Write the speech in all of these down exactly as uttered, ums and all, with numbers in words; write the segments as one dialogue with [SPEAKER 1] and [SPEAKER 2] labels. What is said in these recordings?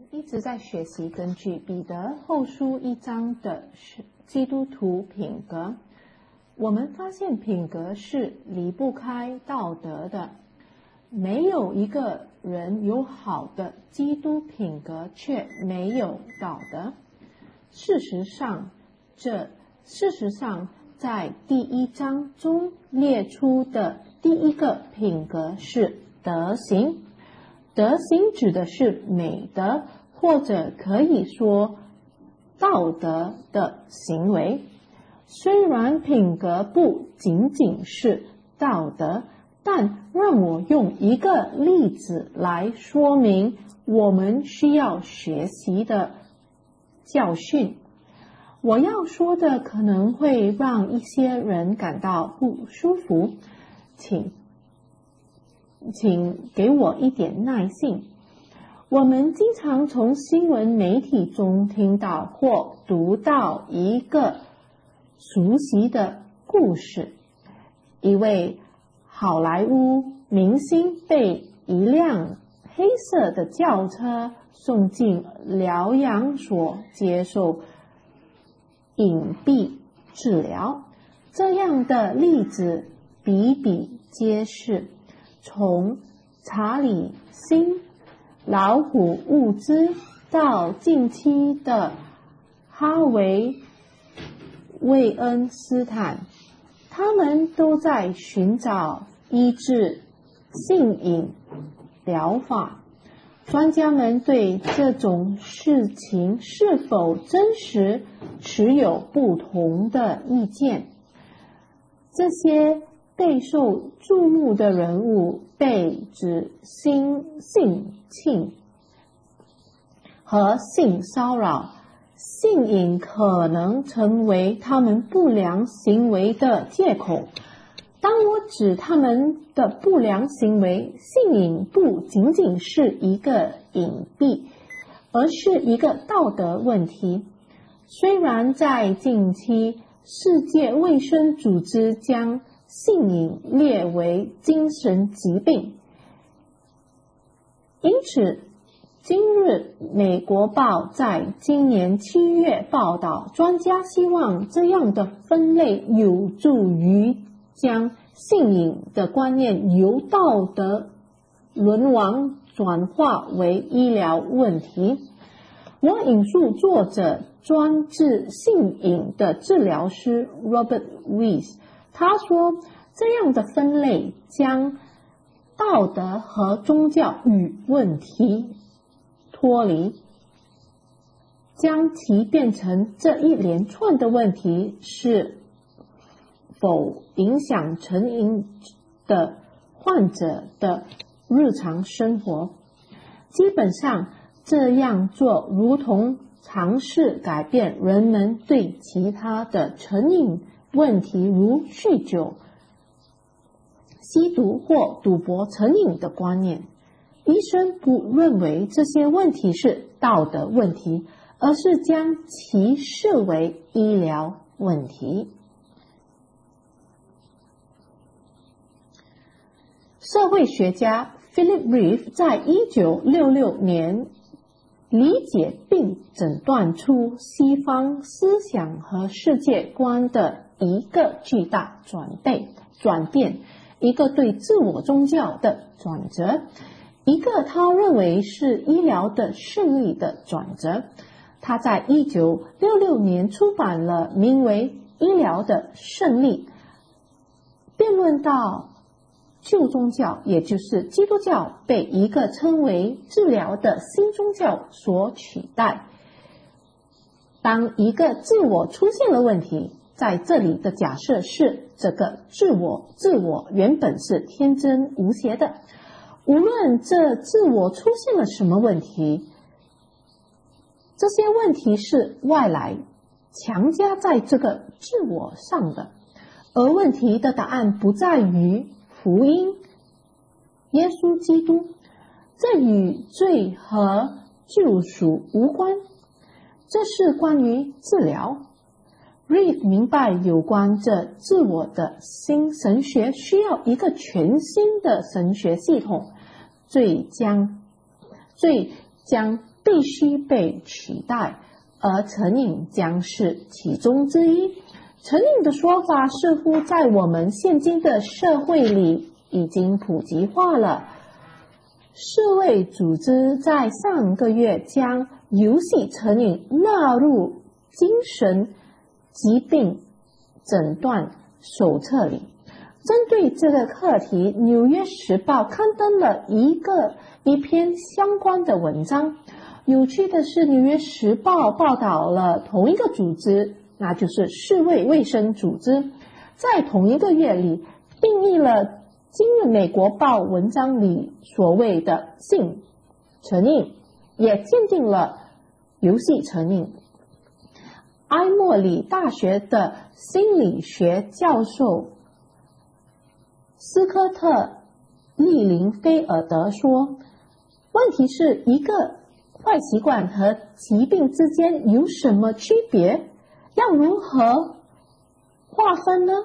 [SPEAKER 1] 一直在学习根据彼得后书一章的基督徒品格。我们发现品格是离不开道德的，没有一个人有好的基督品格却没有道德。事实上，这事实上在第一章中列出的第一个品格是德行。德行指的是美德，或者可以说道德的行为。虽然品格不仅仅是道德，但让我用一个例子来说明我们需要学习的教训。我要说的可能会让一些人感到不舒服，请请给我一点耐性。我们经常从新闻媒体中听到或读到一个熟悉的故事，一位好莱坞明星被一辆黑色的轿车送进疗养所接受隐蔽治疗。这样的例子比比皆是，从查理辛、老虎物兹到近期的哈维魏恩斯坦，他们都在寻找医治性瘾疗法。专家们对这种事情是否真实持有不同的意见。这些备受注目的人物被指性性侵和性骚扰，性瘾可能成为他们不良行为的借口。当我指他们的不良行为，性瘾不仅仅是一个隐蔽，而是一个道德问题。虽然在近期，世界卫生组织将性瘾列为精神疾病，因此今日美国报在今年七月报道，专家希望这样的分类有助于将性瘾的观念由道德沦亡转化为医疗问题。我引述作者专治性瘾的治疗师 Robert Weiss， 他说，这样的分类将道德和宗教与问题脱离，将其变成这一连串的问题是否影响成瘾的患者的日常生活。基本上这样做如同尝试改变人们对其他的成瘾问题如酗酒、吸毒或赌博成瘾的观念。医生不认为这些问题是道德问题，而是将其视为医疗问题。社会学家 Philip Rieff 在一九六六年理解并诊断出西方思想和世界观的一个巨大转变，转变，一个对自我宗教的转折，一个他认为是医疗的胜利的转折。他在一九六六年出版了名为《医疗的胜利》，辩论到旧宗教，也就是基督教，被一个称为治疗的新宗教所取代。当一个自我出现了问题，在这里的假设是这个自我自我原本是天真无邪的，无论这自我出现了什么问题，这些问题是外来强加在这个自我上的，而问题的答案不在于福音耶稣基督，这与罪和救赎无关，这是关于治疗。Reeve 明白有关这自我的新神学需要一个全新的神学系统，罪将罪将必须被取代，而成瘾将是其中之一。成瘾的说法似乎在我们现今的社会里已经普及化了。世卫组织在上个月将游戏成瘾纳入精神疾病诊断手册里。针对这个课题，《纽约时报》刊登了一个一篇相关的文章。有趣的是，《纽约时报》报道了同一个组织，那就是世卫卫生组织，在同一个月里定义了今日美国报文章里所谓的性成瘾，也鉴定了游戏成瘾。埃默里大学的心理学教授斯科特利林菲尔德说，问题是一个坏习惯和疾病之间有什么区别？要如何划分呢？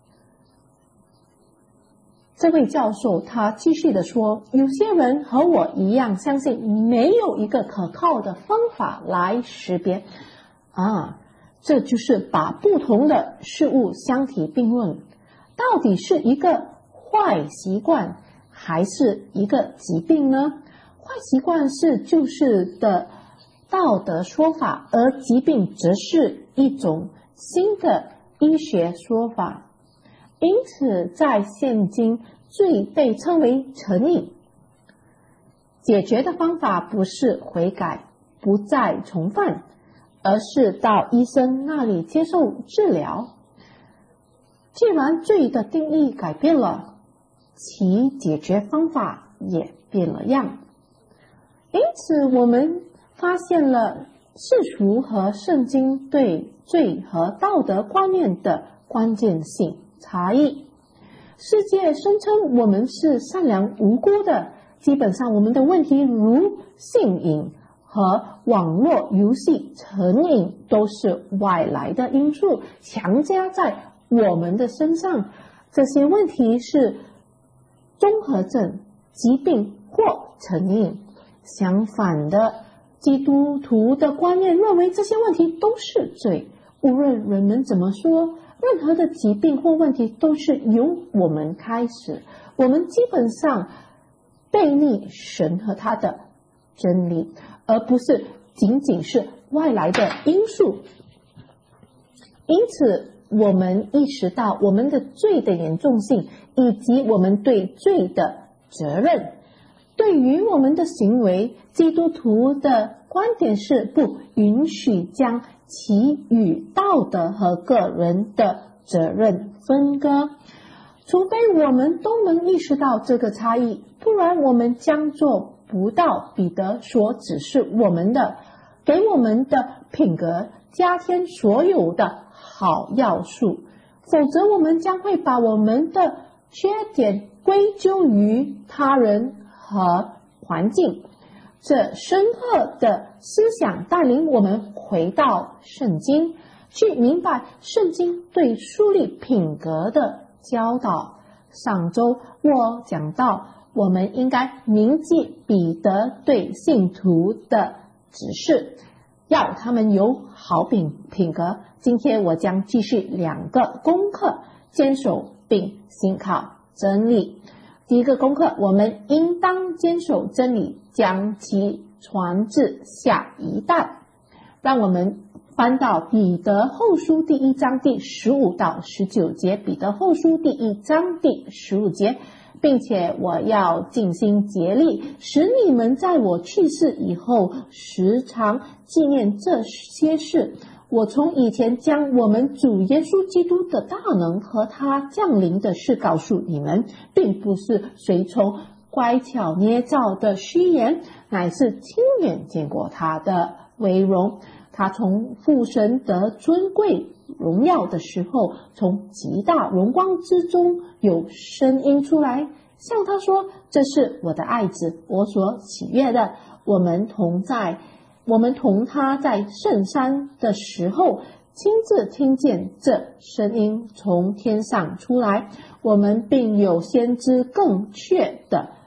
[SPEAKER 1] 这位教授他继续的说，有些人和我一样相信没有一个可靠的方法来识别啊，这就是把不同的事物相提并论，到底是一个坏习惯还是一个疾病呢？坏习惯是旧式的道德说法，而疾病则是一种新的医学说法。因此在现今罪被称为成瘾。解决的方法不是悔改，不再重犯，而是到医生那里接受治疗。既然罪的定义改变了，其解决方法也变了样。因此我们发现了世俗和圣经对罪和道德观念的关键性差异。世界声称我们是善良无辜的，基本上我们的问题如性瘾和网络游戏成瘾都是外来的因素强加在我们的身上。这些问题是综合症、疾病或成瘾。相反的，基督徒的观念认为这些问题都是罪，无论人们怎么说，任何的疾病或问题都是由我们开始。我们基本上背逆神和他的真理，而不是仅仅是外来的因素。因此我们意识到我们的罪的严重性，以及我们对罪的责任。对于我们的行为，基督徒的观点是不允许将其与道德和个人的责任分割，除非我们都能意识到这个差异，不然我们将做不到彼得所指示我们的，给我们的品格加添所有的好要素，否则我们将会把我们的缺点归咎于他人和环境。这深刻的思想带领我们回到圣经，去明白圣经对树立品格的教导。上周我讲到，我们应该铭记彼得对信徒的指示，要他们有好品品格。今天我将继续两个功课，坚守并信靠真理。第一个功课，我们应当坚守真理，将其传至下一代。让我们翻到彼得后书第一章第十五到十九节，彼得后书第一章第十五节，并且我要尽心竭力，使你们在我去世以后时常纪念这些事。我从以前将我们主耶稣基督的大能和他降临的事告诉你们，并不是随从乖巧捏造的虚言，乃是亲眼见过他的威荣。他从父神得尊贵荣耀的时候，从极大荣光之中有声音出来，向他说，这是我的爱子，我所喜悦的。我们同在我们同他在圣山的时候，亲自听见这声音从天上出来。我们并有先知更确的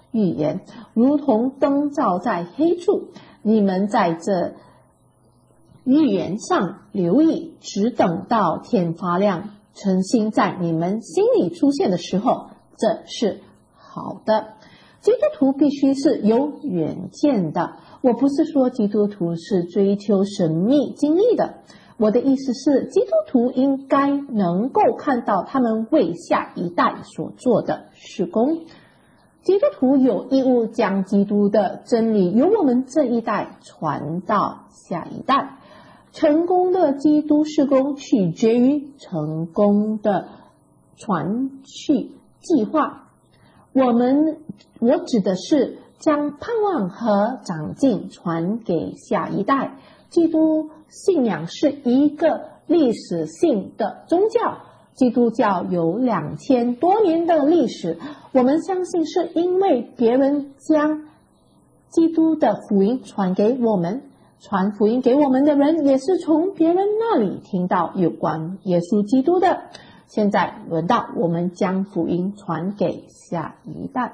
[SPEAKER 1] 预言，如同灯照在黑处。你们在这预言上留意，只等到天发亮，晨星在你们心里出现的时候，这是好的。基督徒必须是有远见的。我不是说基督徒是追求神秘经历的，我的意思是基督徒应该能够看到他们为下一代所做的事工。基督徒有义务将基督的真理由我们这一代传到下一代。成功的基督事工取决于成功的传续计划。我们我指的是将盼望和长进传给下一代。基督信仰是一个历史性的宗教，基督教有两千多年的历史。我们相信是因为别人将基督的福音传给我们，传福音给我们的人也是从别人那里听到有关耶稣基督的。现在轮到我们将福音传给下一代。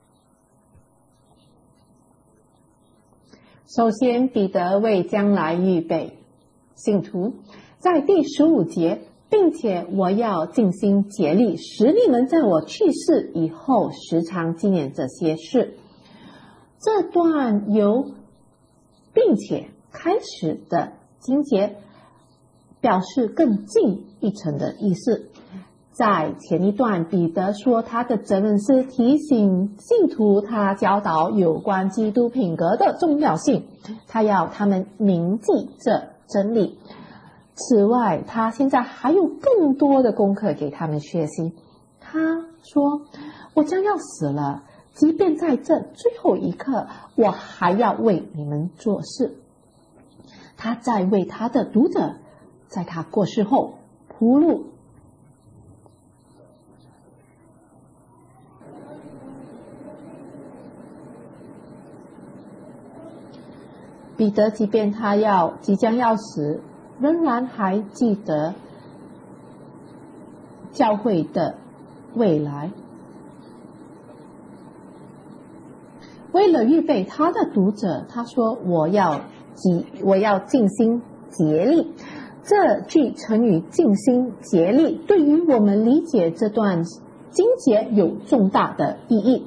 [SPEAKER 1] 首先，彼得为将来预备信徒，在第十五节，并且我要尽心竭力，使你们在我去世以后时常纪念这些事。这段由并且开始的经节表示更进一层的意思。在前一段，彼得说他的责任是提醒信徒他教导有关基督品格的重要性，他要他们铭记这真理。此外，他现在还有更多的功课给他们学习。他说，我将要死了，即便在这最后一刻，我还要为你们做事。他在为他的读者在他过世后铺路。彼得即便他要即将要死，仍然还记得教会的未来。为了预备他的读者，他说我要极我要尽心竭力。这句成语尽心竭力对于我们理解这段经节有重大的意义。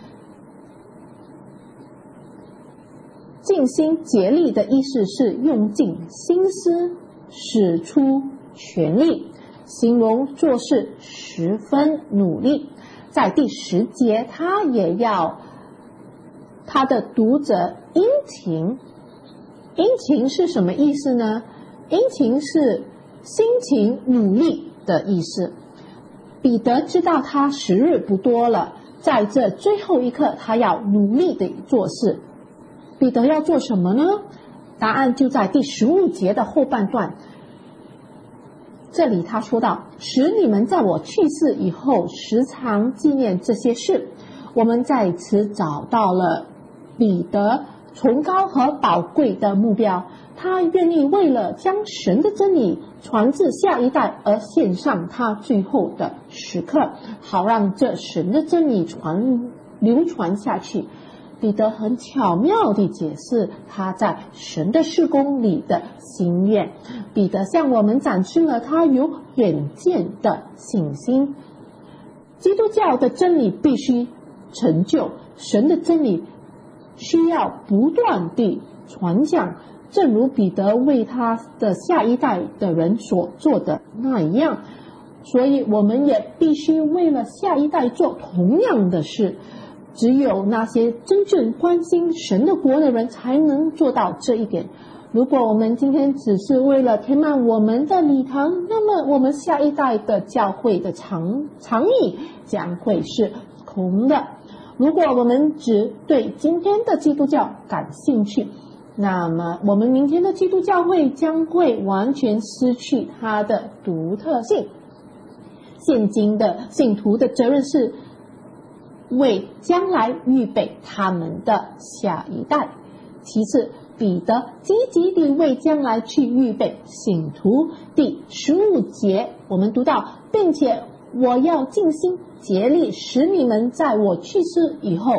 [SPEAKER 1] 尽心竭力的意思是用尽心思，使出全力，形容做事十分努力。在第十节，他也要他的读者殷勤。殷勤是什么意思呢？殷勤是辛勤努力的意思。彼得知道他时日不多了，在这最后一刻，他要努力的做事。彼得要做什么呢？答案就在第十五节的后半段。这里他说到，使你们在我去世以后时常纪念这些事。我们在此找到了彼得崇高和宝贵的目标，他愿意为了将神的真理传至下一代而献上他最后的时刻，好让这神的真理传流传下去。彼得很巧妙地解释他在神的事工里的心愿。彼得向我们展示了他有远见的信心。基督教的真理必须成就，神的真理需要不断地传讲，正如彼得为他的下一代的人所做的那一样。所以我们也必须为了下一代做同样的事。只有那些真正关心神的国的人才能做到这一点。如果我们今天只是为了填满我们的礼堂，那么我们下一代的教会的长长椅将会是空的。如果我们只对今天的基督教感兴趣，那么我们明天的基督教会将会完全失去它的独特性。现今的信徒的责任是为将来预备他们的下一代。其次，彼得积极地为将来去预备信徒。第十五节我们读到，并且我要尽心竭力，使你们在我去世以后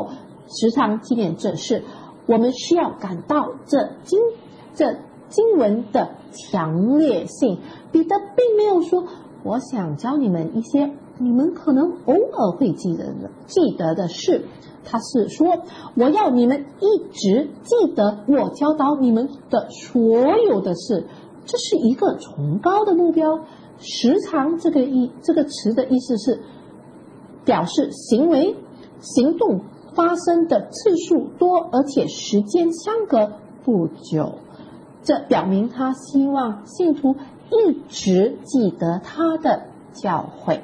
[SPEAKER 1] 时常纪念这事，我们需要感到这经这经文的强烈性。彼得并没有说我想教你们一些你们可能偶尔会记得的记得的事，他是说我要你们一直记得我教导你们的所有的事。这是一个崇高的目标。时常这个意这个词的意思是表示行为行动发生的次数多，而且时间相隔不久。这表明他希望信徒一直记得他的教诲。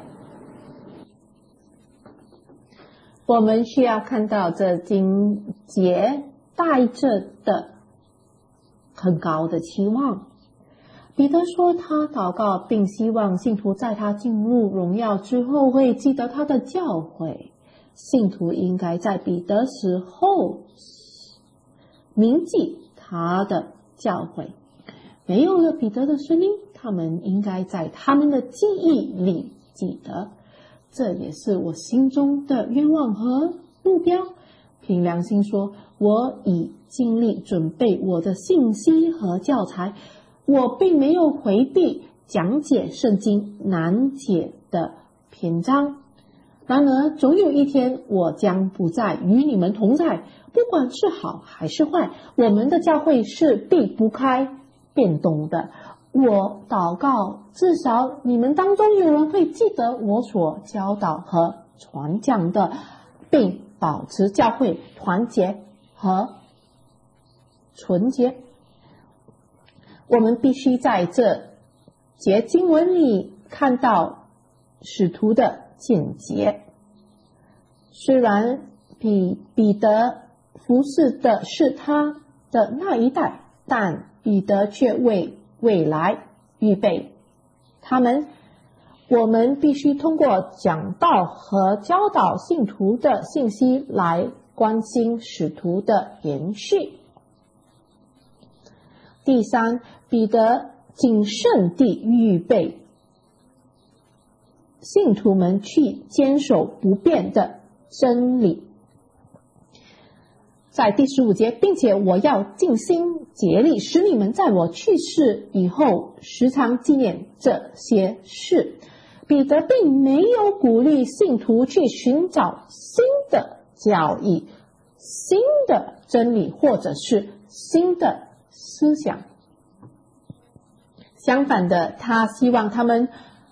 [SPEAKER 1] 我们需要看到这经节带着的很高的期望。彼得说他祷告并希望信徒在他进入荣耀之后会记得他的教诲。信徒应该在彼得时候铭记他的教诲。没有了彼得的声音，他们应该在他们的记忆里记得。这也是我心中的愿望和目标。凭良心说，我已尽力准备我的信息和教材，我并没有回避讲解圣经难解的篇章。然而总有一天我将不再与你们同在，不管是好还是坏，我们的教会是避不开变动的。我祷告至少你们当中有人会记得我所教导和传讲的，并保持教会团结和纯洁。我们必须在这节经文里看到使徒的见解。虽然比彼得服侍的是他的那一代，但彼得却为未来预备他们。我们必须通过讲道和教导信徒的信息来关心使徒的延续。第三，彼得谨慎地预备信徒们去坚守不变的真理。在第十五节，并且我要尽心竭力使你们在我去世以后时常纪念这些事。彼得并没有鼓励信徒去寻找新的教义、新的真理或者是新的思想。相反的，他希望他们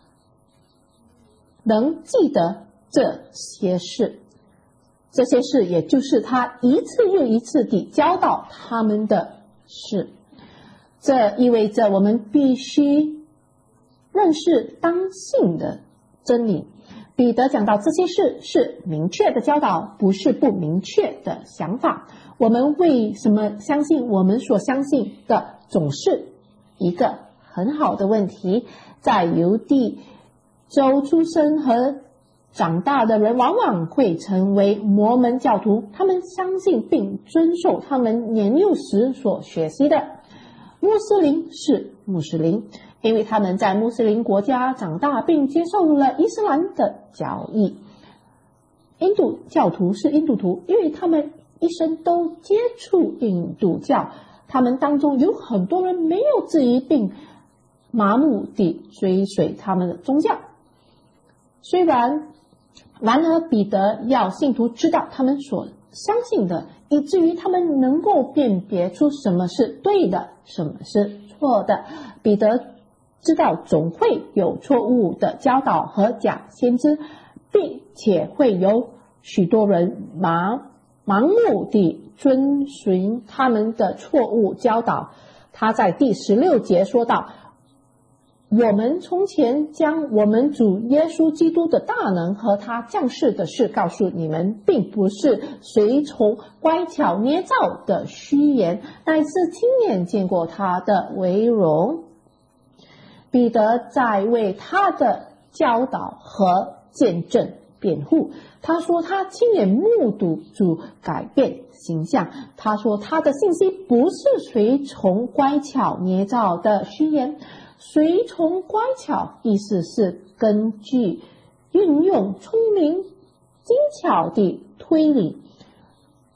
[SPEAKER 1] 能记得这些事。这些事也就是他一次又一次地教导他们的事。这意味着我们必须认识当信的真理。彼得讲到这些事是明确的教导，不是不明确的想法。我们为什么相信我们所相信的，总是一个很好的问题。在犹地州出生和长大的人往往会成为摩门教徒，他们相信并遵守他们年幼时所学习的。穆斯林是穆斯林，因为他们在穆斯林国家长大并接受了伊斯兰的教义。印度教徒是印度徒，因为他们一生都接触印度教，他们当中有很多人没有质疑并麻木地追随他们的宗教。虽然然而彼得要信徒知道他们所相信的，以至于他们能够辨别出什么是对的，什么是错的。彼得知道总会有错误的教导和假先知，并且会有许多人盲盲目地遵循他们的错误教导。他在第十六节说道，我们从前将我们主耶稣基督的大能和他降世的事告诉你们，并不是随从乖巧捏造的虚言，乃是亲眼见过他的为荣。彼得在为他的教导和见证辩护。他说他亲眼目睹主改变形象。他说他的信息不是随从乖巧捏造的虚言。随从乖巧意思是根据运用聪明精巧的推理，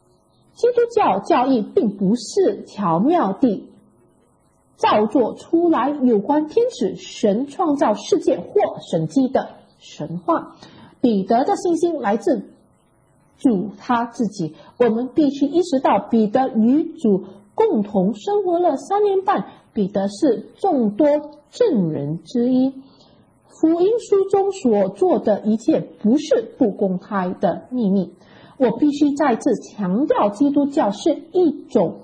[SPEAKER 1] 基督教教义并不是巧妙地造作出来有关天使、神创造世界或神迹的神话。彼得的信心来自主他自己。我们必须意识到，彼得与主共同生活了三年半，彼得是众多证人之一。福音书中所做的一切不是不公开的秘密。我必须再次强调，基督教是一种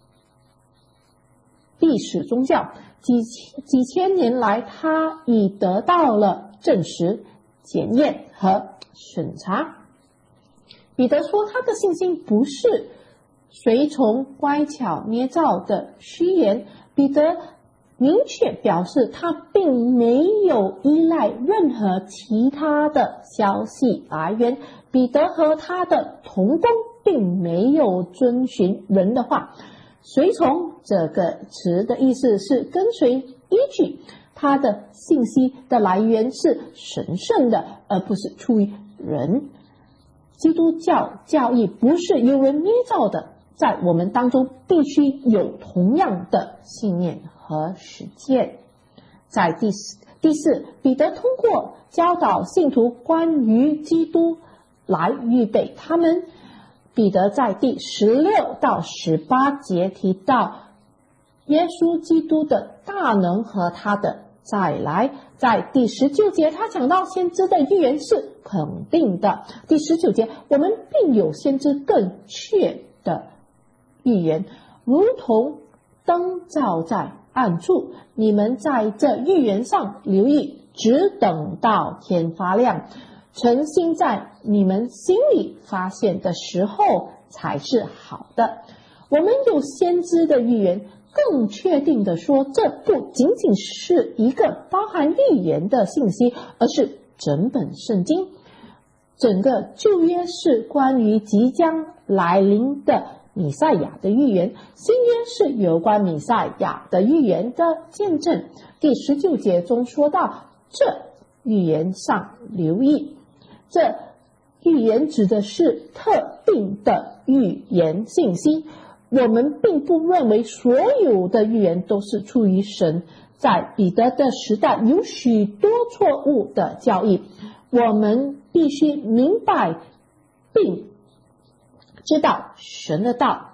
[SPEAKER 1] 历史宗教，几几千年来它已得到了证实、检验和审查。彼得说，他的信心不是随从乖巧捏造的虚言。彼得明确表示，他并没有依赖任何其他的消息来源。彼得和他的同工并没有遵循人的话。随从这个词的意思是跟随、依据。他的信息的来源是神圣的，而不是出于人。基督教教义不是由人捏造的，在我们当中必须有同样的信念和实践。在第四，第四，彼得通过教导信徒关于基督来预备他们。彼得在第十六到十八节提到耶稣基督的大能和他的再来。在第十九节，他讲到先知的预言是肯定的。第十九节，我们并有先知更确的预言，如同灯照在暗处。你们在这预言上留意，只等到天发亮，诚心在你们心里发现的时候才是好的。我们有先知的预言，更确定的说，这不仅仅是一个包含预言的信息，而是整本圣经。整个旧约是关于即将来临的弥赛亚的预言，新约是有关弥赛亚的预言的见证。第十九节中说到，这预言上留意，这预言指的是特定的预言信息。我们并不认为所有的预言都是出于神。在彼得的时代有许多错误的教义，我们必须明白并知道神的道，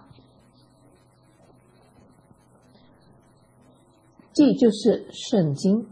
[SPEAKER 1] 这就是圣经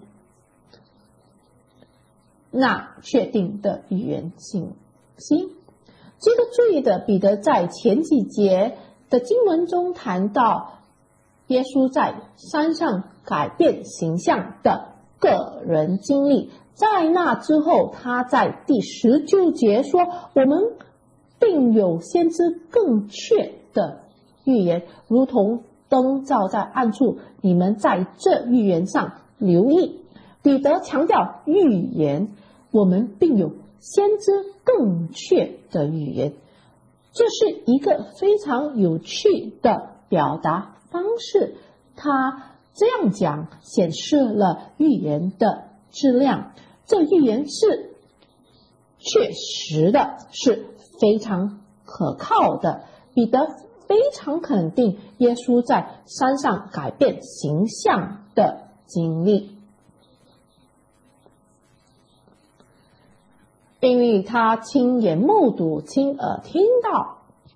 [SPEAKER 1] 那确定的预言信息。值得注意的，彼得在前几节的经文中谈到耶稣在山上改变形象的个人经历。在那之后，他在第十九节说，我们并有先知更确的预言，如同灯照在暗处，你们在这预言上留意。彼得强调预言，我们并有先知更确的预言。这是一个非常有趣的表达方式，他这样讲显示了预言的质量。这预言是确实的，是非常可靠的。彼得非常肯定耶稣在山上改变形象的经历，因为他亲眼目睹、亲耳听到。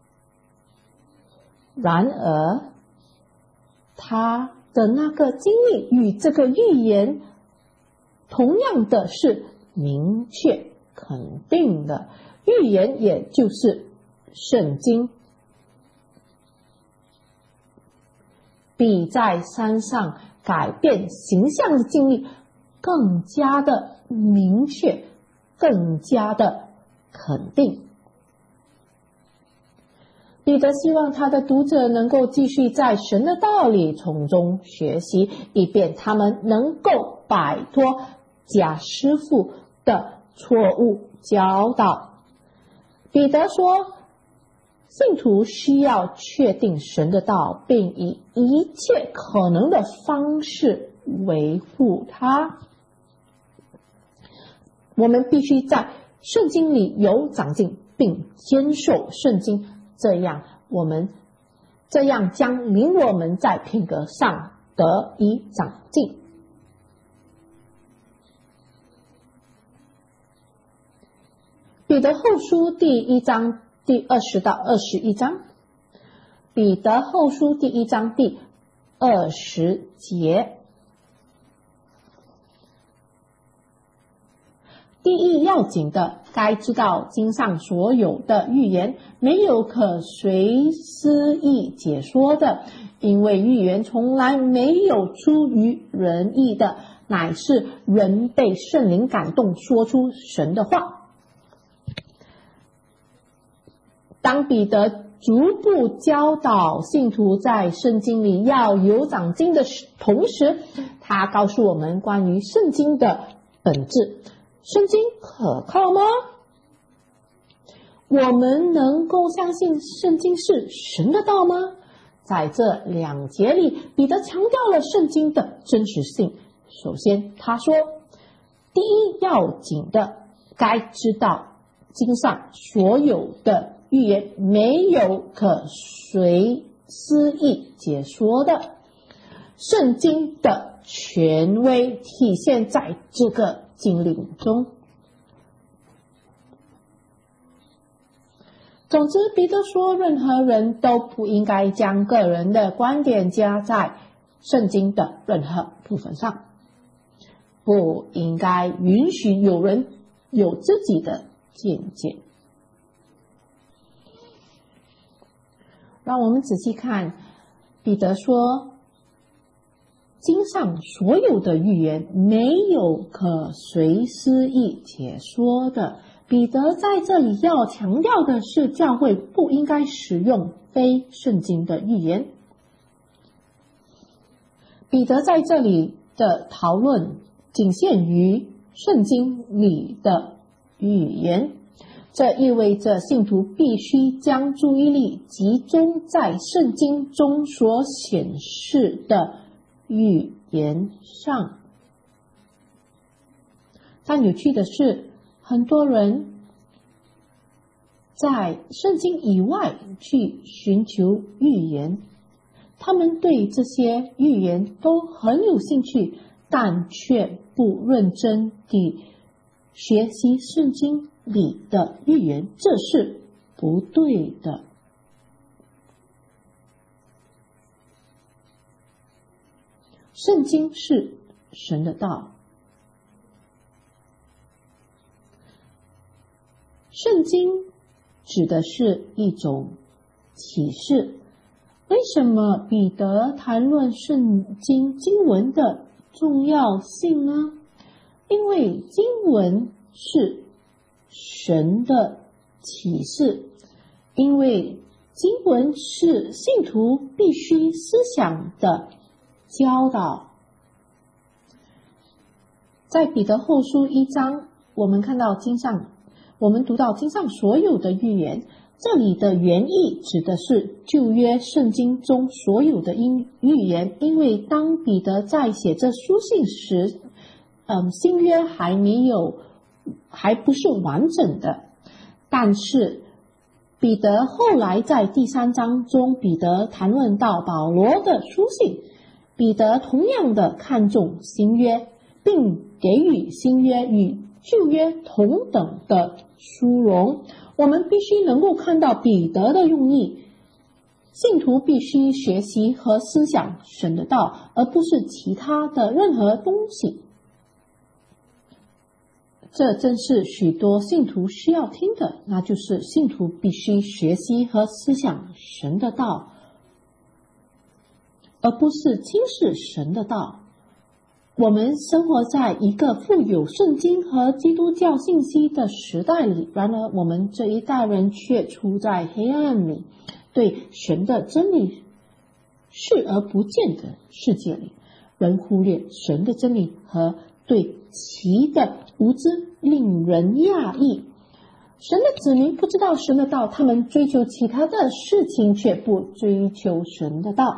[SPEAKER 1] 然而他的那个经历与这个预言同样的是明确肯定的。预言也就是圣经，比在山上改变形象的经历更加的明确，更加的肯定。彼得希望他的读者能够继续在神的道理从中学习，以便他们能够摆脱假师傅的错误教导。彼得说，信徒需要确定神的道，并以一切可能的方式维护它。我们必须在圣经里有长进，并坚守圣经，这样我们这样将令我们在品格上得以长进。彼得后书第一章第二十到二十一章，彼得后书第一章第二十节，第一要紧的，该知道经上所有的预言没有可随思意解说的，因为预言从来没有出于人意的，乃是人被圣灵感动说出神的话。当彼得逐步教导信徒在圣经里要有长进的同时，他告诉我们关于圣经的本质。圣经可靠吗？我们能够相信圣经是神的道吗？在这两节里，彼得强调了圣经的真实性。首先他说，第一要紧的，该知道经上所有的预言没有可随思意解说的，圣经的权威体现在这个经历中。总之，彼得说，任何人都不应该将个人的观点加在圣经的任何部分上，不应该允许有人有自己的见解。让我们仔细看，彼得说，经上所有的预言没有可随思意解说的。彼得在这里要强调的是，教会不应该使用非圣经的预言。彼得在这里的讨论仅限于圣经里的预言，这意味着信徒必须将注意力集中在圣经中所显示的预言上。但有趣的是，很多人在圣经以外去寻求预言，他们对这些预言都很有兴趣，但却不认真地学习圣经里的预言，这是不对的。圣经是神的道，圣经指的是一种启示。为什么彼得谈论圣经经文的重要性呢？因为经文是神的启示，因为经文是信徒必须思想的教导。在彼得后书一章，我们看到经上我们读到经上所有的预言，这里的原意指的是旧约圣经中所有的预言，因为当彼得在写这书信时，嗯，新约还没有，还不是完整的。但是彼得后来在第三章中，彼得谈论到保罗的书信，彼得同样的看重新约，并给予新约与旧约同等的殊荣。我们必须能够看到彼得的用意，信徒必须学习和思想神的道，而不是其他的任何东西。这正是许多信徒需要听的，那就是信徒必须学习和思想神的道，而不是轻视神的道。我们生活在一个富有圣经和基督教信息的时代里，然而我们这一代人却处在黑暗里，对神的真理视而不见的世界里，人忽略神的真理和对其的无知，令人讶异。神的子民不知道神的道，他们追求其他的事情，却不追求神的道。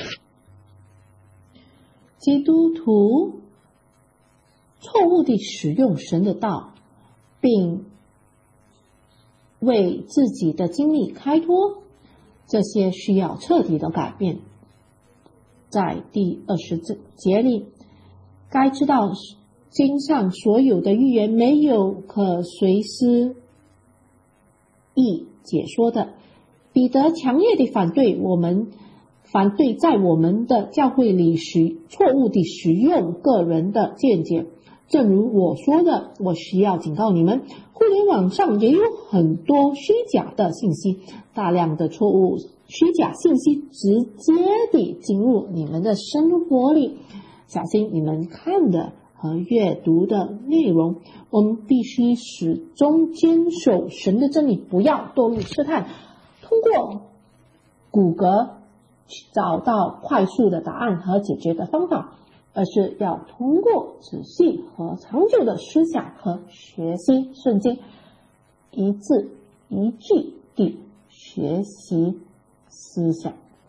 [SPEAKER 1] 基督徒错误地使用神的道，并为自己的经历开脱， 这些需要彻底的改变。在第二十节里，该知道经上所有的预言没有可随思意解说的。彼得强烈地反对我们反对在我们的教会里使错误地使用个人的见解。正如我说的，我需要警告你们，互联网上也有很多虚假的信息，大量的错误虚假信息直接地进入你们的生活里，小心你们看的和阅读的内容。我们必须始终坚守神的真理，不要堕入试探，通过谷歌找到快速的答案和解决的方法，而是要通过仔细和长久的思想和学习圣经，一字一句地学习思想。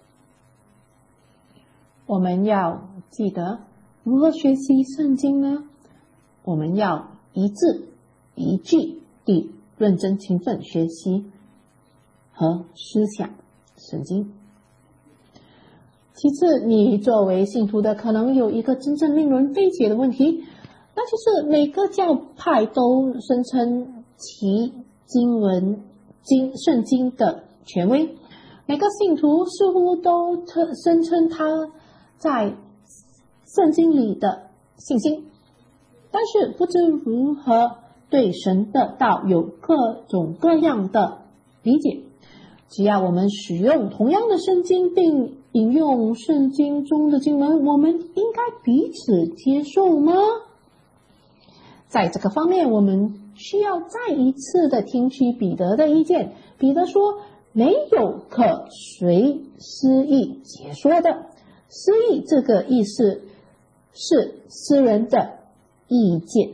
[SPEAKER 1] 我们要记得如何学习圣经呢？我们要一字一句地认真勤奋学习和思想圣经。其次，你作为信徒的可能有一个真正令人费解的问题，那就是每个教派都声称其经文经圣经的权威，每个信徒似乎都特声称他在圣经里的信心，但是不知如何对神的道有各种各样的理解。只要我们使用同样的圣经并引用圣经中的经文，我们应该彼此接受吗？在这个方面，我们需要再一次的听取彼得的意见。彼得说，没有可随私意解说的。私意这个意思是私人的意见。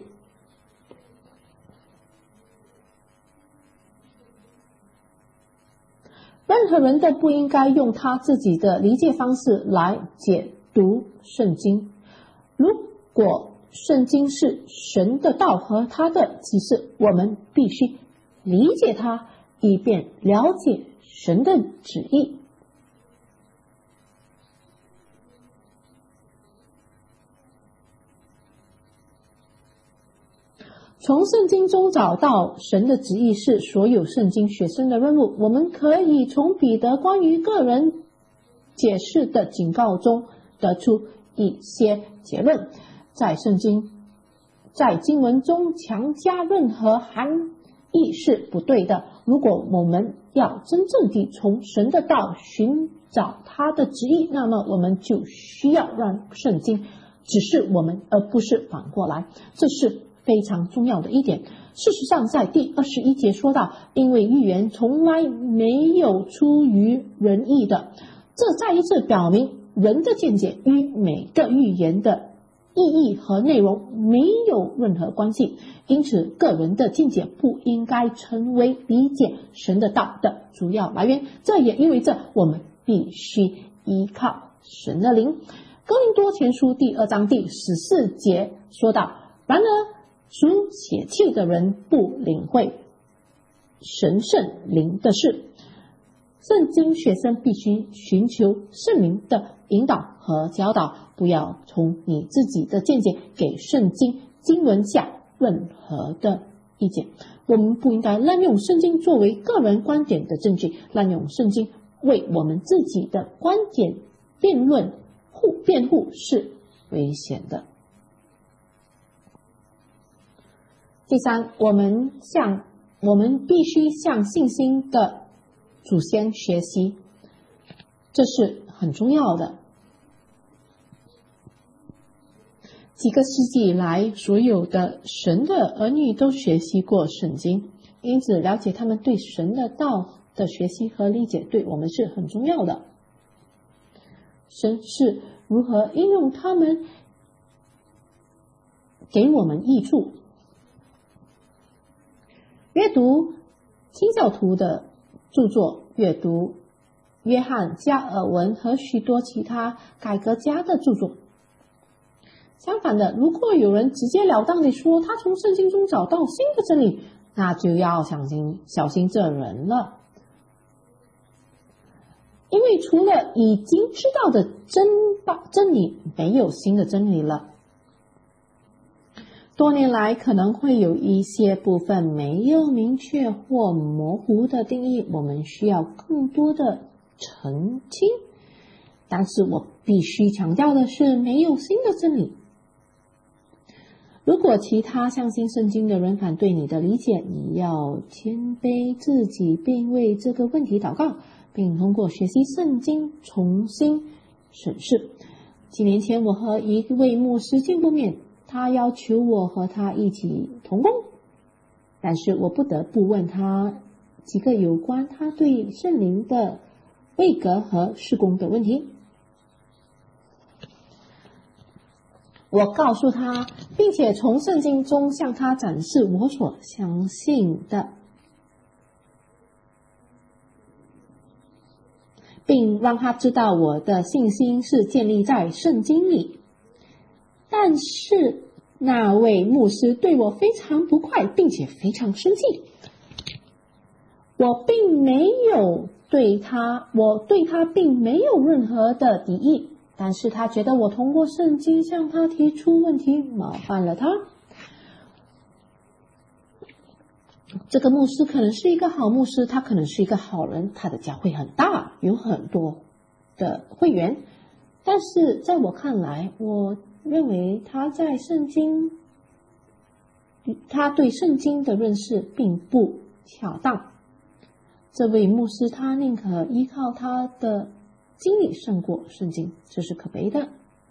[SPEAKER 1] 任何人都不应该用他自己的理解方式来解读圣经。如果圣经是神的道和他的启示，我们必须理解它，以便了解神的旨意。从圣经中找到神的旨意是所有圣经学生的任务。我们可以从彼得关于个人解释的警告中得出一些结论。在圣经在经文中强加任何含义是不对的。如果我们要真正地从神的道寻找他的旨意，那么我们就需要让圣经指示我们，而不是反过来。这是非常重要的一点。事实上，在第二十一节说到，因为预言从来没有出于人意的，这再一次表明人的见解与每个预言的意义和内容没有任何关系，因此个人的见解不应该成为理解神的道的主要来源。这也意味着我们必须依靠神的灵。哥林多前书第二章第十四节说道，然而属血气的人不领会神圣灵的事。圣经学生必须寻求圣灵的引导和教导，不要从你自己的见解给圣经经文下任何的意见。我们不应该滥用圣经作为个人观点的证据，滥用圣经为我们自己的观点辩论护辩护是危险的。第三，我们向我们必须向信心的祖先学习，这是很重要的。几个世纪以来，所有的神的儿女都学习过圣经，因此了解他们对神的道的学习和理解对我们是很重要的。神是如何应用他们给我们益处。阅读清教徒的著作，阅读约翰加尔文和许多其他改革家的著作。相反的，如果有人直截了当地说他从圣经中找到新的真理，那就要小心小心这人了。 因为除了已经知道的真真理，没有新的真理了。多年来可能会有一些部分没有明确或模糊的定义，我们需要更多的澄清。但是我必须强调的是，没有新的真理。如果其他相信圣经的人反对你的理解，你要谦卑自己，并为这个问题祷告，并通过学习圣经重新审视。几年前，我和一位牧师见过面，他要求我和他一起同工，但是我不得不问他几个有关他对圣灵的位格和事工的问题。我告诉他，并且从圣经中向他展示我所相信的，并让他知道我的信心是建立在圣经里。但是那位牧师对我非常不快，并且非常生气。我并没有对他，我对他并没有任何的敌意，但是他觉得我通过圣经向他提出问题，冒犯了他。这个牧师可能是一个好牧师，他可能是一个好人，他的教会很大，有很多的会员，但是在我看来，我认为他在圣经，他对圣经的认识并不恰当。这位牧师他宁可依靠他的经历胜过圣经，这是可悲的。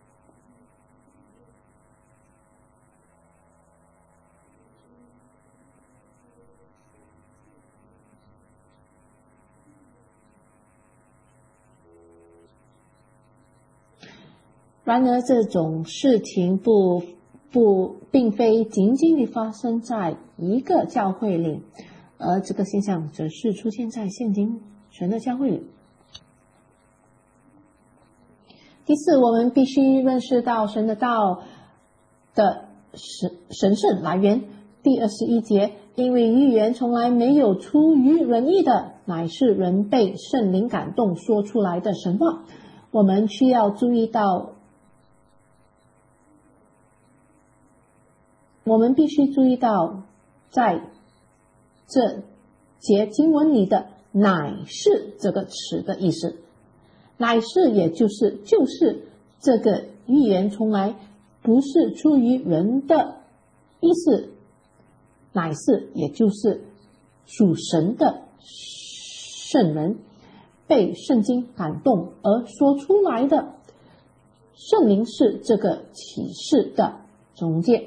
[SPEAKER 1] 然而这种事情不不并非仅仅地发生在一个教会里，而这个现象则是出现在现今神的教会里。第四，我们必须认识到神的道的神神圣来源。第二十一节，因为预言从来没有出于人意的，乃是人被圣灵感动说出来的神话。我们需要注意到，我们必须注意到，在这节经文里的乃是这个词的意思。乃是也就是就是这个预言从来不是出于人的意思，乃是也就是属神的圣人被圣经感动而说出来的。圣灵是这个启示的中介。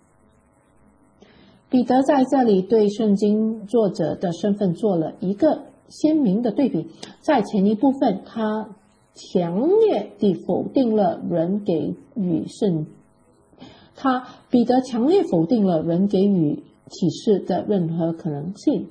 [SPEAKER 1] 彼得在这里对圣经作者的身份做了一个鲜明的对比。在前一部分，他强烈地否定了人给予圣，他彼得强烈否定了人给予启示的任何可能性。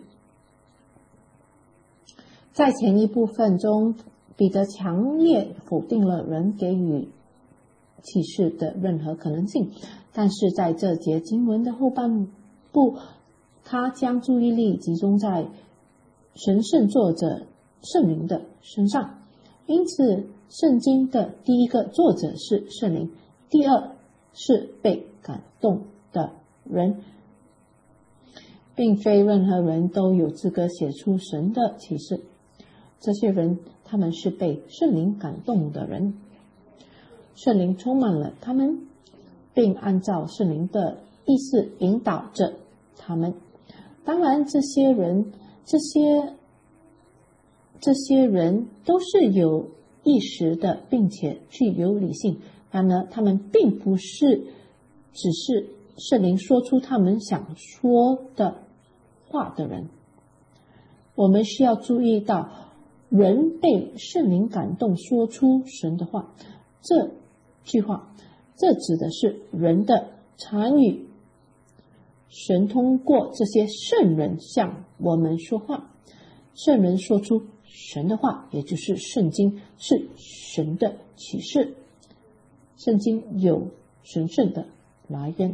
[SPEAKER 1] 在前一部分中，彼得强烈否定了人给予启示的任何可能性，但是在这节经文的后半部，他将注意力集中在神圣作者圣灵的身上。因此，圣经的第一个作者是圣灵，第二是被感动的人。并非任何人都有资格写出神的启示，这些人他们是被圣灵感动的人，圣灵充满了他们，并按照圣灵的意思引导着他们。当然，这些人这些这些人都是有意识的，并且具有理性。然而，他们并不是只是圣灵说出他们想说的话的人。我们需要注意到，人被圣灵感动说出神的话，这句话，这指的是人的参与。神通过这些圣人向我们说话，圣人说出神的话，也就是圣经是神的启示。圣经有神圣的来源。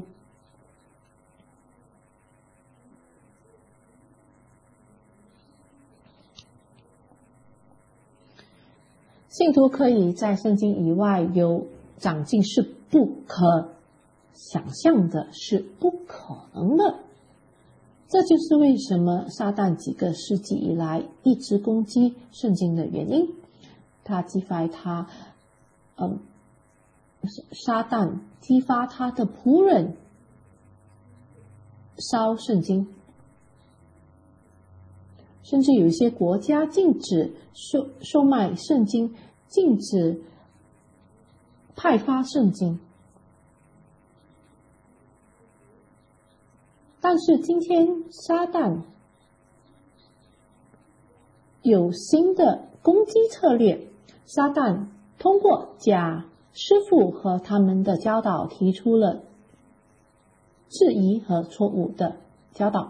[SPEAKER 1] 信徒可以在圣经以外有长进是不可想象的，是不可能的。这就是为什么撒旦几个世纪以来一直攻击圣经的原因。他激发他，嗯，撒旦激发他的仆人烧圣经，甚至有一些国家禁止售售卖圣经，禁止派发圣经。但是今天撒旦有新的攻击策略，撒旦通过假师傅和他们的教导提出了质疑和错误的教导。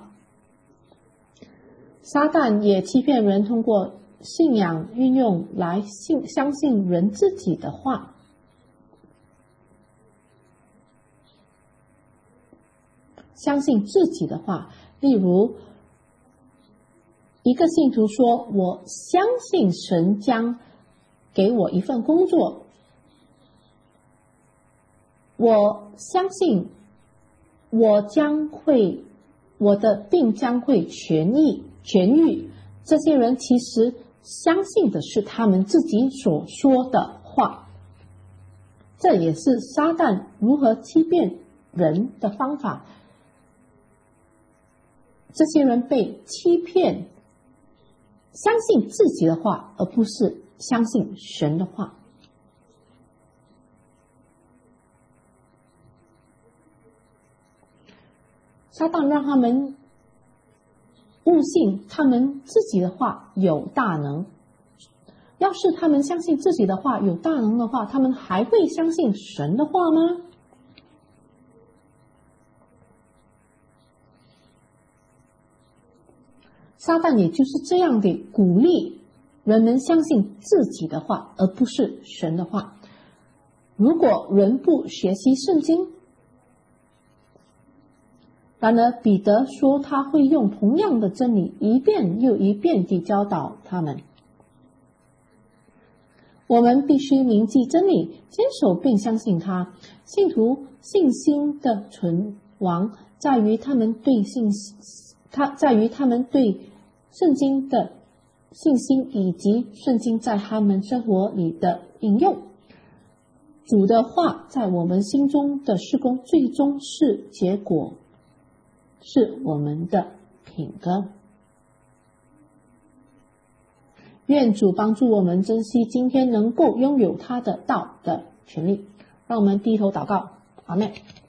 [SPEAKER 1] 撒旦也欺骗人，通过信仰运用来信相信人自己的话。相信自己的话，例如一个信徒说，我相信神将给我一份工作，我相信我将会我的病将会痊愈痊愈。这些人其实相信的是他们自己所说的话，这也是撒旦如何欺骗人的方法。这些人被欺骗，相信自己的话，而不是相信神的话。撒旦让他们误信他们自己的话有大能。要是他们相信自己的话有大能的话，他们还会相信神的话吗？撒旦也就是这样的鼓励人们相信自己的话，而不是神的话。如果人不学习圣经，然而彼得说他会用同样的真理一遍又一遍地教导他们。我们必须铭记真理，坚守并相信它。信徒信心的存亡在于他们对信他在于他们对圣经的信心，以及圣经在他们生活里的应用。主的话在我们心中的事工，最终是结果，是我们的品格。愿主帮助我们珍惜今天能够拥有他的道的权利。让我们低头祷告，阿们。